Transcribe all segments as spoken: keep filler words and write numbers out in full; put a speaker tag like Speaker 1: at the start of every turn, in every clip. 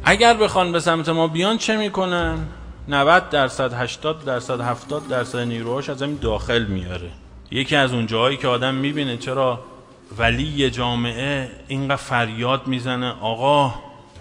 Speaker 1: اگر بخوان به سمت ما بیان چه میکنن؟ نود درصد، هشتاد درصد، هفتاد درصد نیروهاش از همین داخل میاره. یکی از اون جاهایی که آدم میبینه چرا ولی جامعه اینقدر فریاد میزنه آقا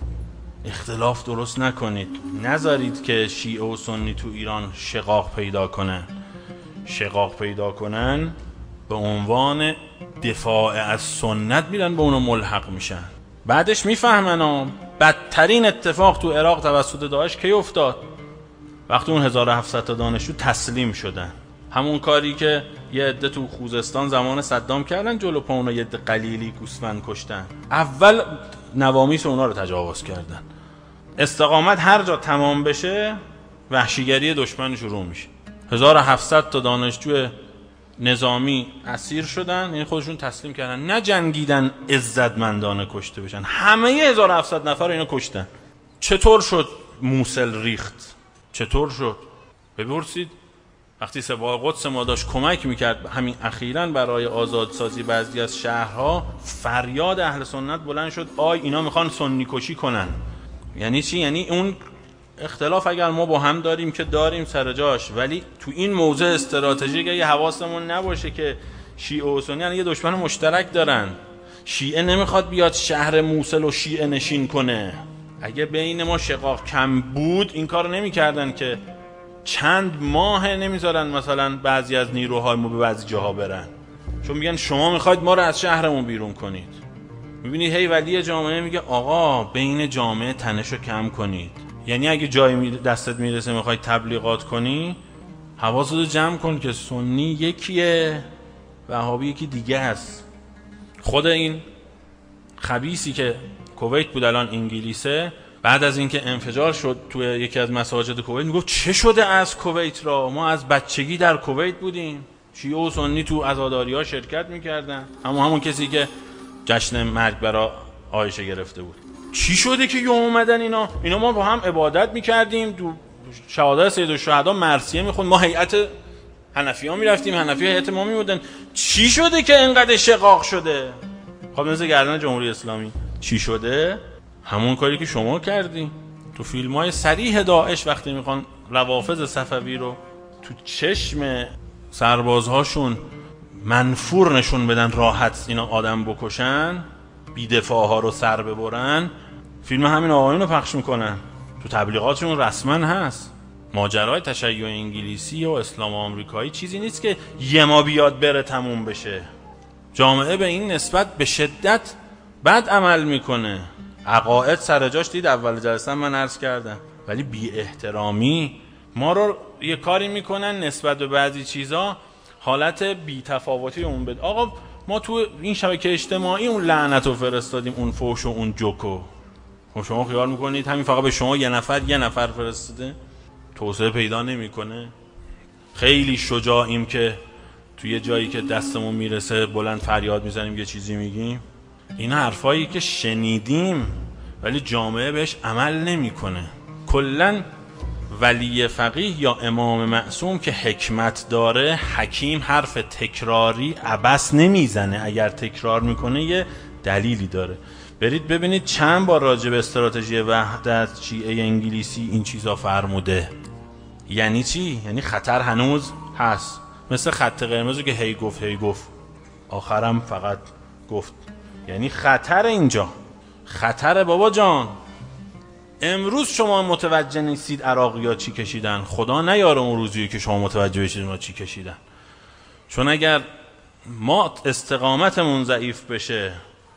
Speaker 1: اختلاف درست نکنید، نذارید که شیعه و سنی تو ایران شقاق پیدا کنن. شقاق پیدا کنن به عنوان دفاع از سنت میرن به اونو ملحق میشن. بعدش میفهمن ها بدترین اتفاق تو عراق توسط داعش کی افتاد؟ وقتی اون هزار و هفتصد تا دانشجو تسلیم شدن. همون کاری که یه عده تو خوزستان زمان صدام کردن، جلو پا اونا یه عده قلیلی گوسفند کشتن. اول نوامیس اونا رو تجاوز کردن. استقامت هر جا تمام بشه وحشیگری دشمن شروع میشه. هزار و هفتصد تا دانشجو نظامی اسیر شدن، یعنی خودشون تسلیم کردن، نه جنگیدن عزتمندانه کشته بشن. همه هزار و هفتصد نفر رو اینا کشتن. چطور شد موصل ریخت؟ چطور شد؟ بپرسید. وقتی سپاه قدس ما داشت کمک میکرد همین اخیراً برای آزادسازی بعضی از شهرها، فریاد اهل سنت بلند شد آی اینا میخوان سنی کشی کنن. یعنی چی؟ یعنی اون اختلاف اگر ما با هم داریم که داریم سر جاش، ولی تو این موضع استراتژیک اگه حواسمون نباشه که شیعه و سنی یعنی یه دشمن مشترک دارن. شیعه نمیخواد بیاد شهر موصل و شیعه نشین کنه. اگه بین ما شقاق کم بود این کار نمیکردن که چند ماه نمیذارن مثلا بعضی از نیروهای ما به بعضی جاها برن، چون میگن شما میخواید ما رو از شهرمون بیرون کنید. میبینید هی ولی جامعه میگه آقا بین جامعه تنشو کم کنید. یعنی اگه جایی دستت میرسه میخوای تبلیغات کنی، حواستو جمع کن که سنی یکیه، وهابی یکی دیگه است. خود این خبیثی که کویت بود الان انگلیسه، بعد از اینکه انفجار شد توی یکی از مساجد کویت میگفت چه شده از کویت را؟ ما از بچگی در کویت بودیم، شیعه و سنی تو عزاداری‌ها شرکت میکردن. اما همون کسی که جشن مرگ برای عایشه گرفته بود. چی شده که یوم اومدن اینا؟ اینا ما با هم عبادت میکردیم، تو شهادت سید الشهدا مرثیه میخوند، ما هیئت حنفی‌ها میرفتیم، حنفی هیئت ما میبودن. چی شده که اینقدر شقاق شده؟ خب مثل گردن جمهوری اسلامی چی شده؟ همون کاری که شما کردی. تو فیلم‌های صریح داعش وقتی میخوان روافض صفوی رو تو چشم سربازهاشون منفور نشون بدن، راحت اینا آدم بکشن، بی‌دفاع ها رو سر ببرن، فیلم همین آقایون رو پخش میکنن. تو تبلیغاتشون رسما هست. ماجرای تشیع انگلیسی و اسلام آمریکایی چیزی نیست که یه ما بیاد بره تموم بشه. جامعه به این نسبت به شدت بد عمل میکنه. عقاید سر جاش دید، اول جلسه من عرض کردم، ولی بی احترامی ما رو یه کاری میکنن نسبت به بعضی چیزا حالت بی تفاوتی اون بده. آقا ما تو این شبکه اجتماعی اون لعنت رو فرستادیم، اون فوش و اون جوکو. خب شما خیال میکنید همین فقط به شما یه نفر یه نفر فرستاده توسعه پیدا نمیکنه؟ خیلی شجاعیم که توی یه جایی که دستمون میرسه بلند فریاد میزنیم، یه چیزی میگیم. این حرفایی که شنیدیم ولی جامعه بهش عمل نمیکنه. کلن ولی فقیه یا امام معصوم که حکمت داره، حکیم حرف تکراری عبث نمیزنه، اگر تکرار میکنه یه دلیلی داره. برید ببینید چند بار راجع به استراتژی وحدت شیعه انگلیسی این چیزا فرموده. یعنی چی؟ یعنی خطر هنوز هست، مثل خط قرمزی که هی گفت هی گفت آخرم فقط گفت. یعنی خطر اینجا، خطر بابا جان. امروز شما متوجه نیستید عراقی‌ها چی کشیدن، خدا نیاره اون روزی که شما متوجه بشید ما چی کشیدن. چون اگر ما استقامتمون ضعیف بشه،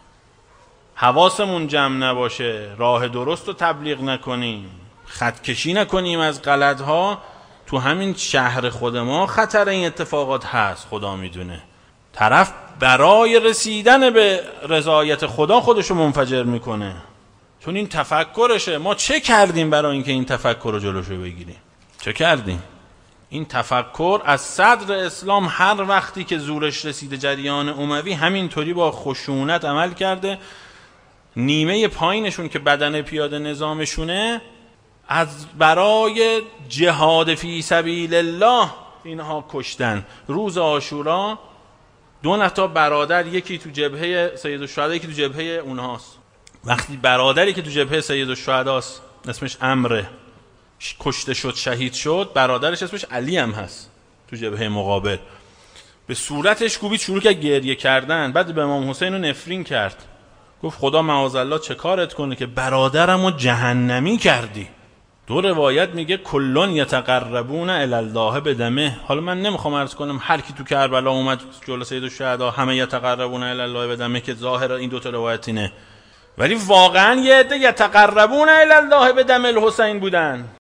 Speaker 1: حواسمون جمع نباشه، راه درست رو تبلیغ نکنیم، خط کشی نکنیم از غلط‌ها، تو همین شهر خود ما خطر این اتفاقات هست. خدا میدونه طرف برای رسیدن به رضایت خدا خودشو منفجر میکنه، چون این تفکرشه. ما چه کردیم برای اینکه این تفکر رو جلوشو بگیریم؟ چه کردیم؟ این تفکر از صدر اسلام هر وقتی که زورش رسیده جریان اموی همینطوری با خشونت عمل کرده. نیمه پایینشون که بدن پیاده نظامشونه، از برای جهاد فی سبیل الله اینها کشتن. روز عاشورا دو نفر برادر، یکی تو جبهه سید الشهدا یکی تو جبهه اونهاست، وقتی برادری که تو جبهه سیدالشهداست اسمش عمرو کشته شد شهید شد، برادرش اسمش علی هم هست تو جبهه مقابل، به صورتش کوبید، شروع کرد گریه کردن. بعد به امام حسین رو نفرین کرد، گفت خدا معاذالله چه کارت کنه که برادرمو جهنمی کردی. دو روایت میگه کلون یتقربون الی الله بدمه. حالا من نمیخوام عرض کنم هر کی تو کربلا اومد جلوی سیدالشهدا همه یتقربون الی الله بدمه که ظاهر این دو تا روایت اینه، ولی واقعا یه عده یتقربون الی الله بدم الحسین بودن.